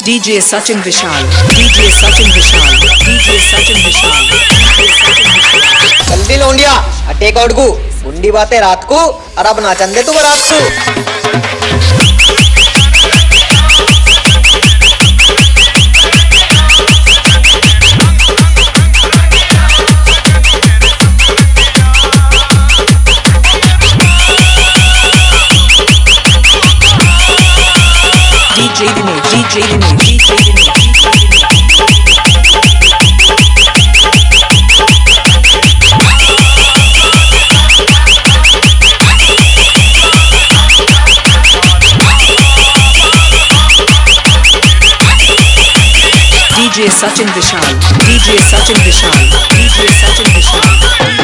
DJ Sachin Vishal, DJ Sachin Vishal, DJ Sachin Vishal. जल्दी लौंडिया take out को गुंडी बातें रात को और अब ना चंदे तू रात को DJ Dinesh, DJ Dinesh, DJ Dinesh. DJ Sachin Vishal, DJ Sachin Vishal, DJ Sachin Vishal.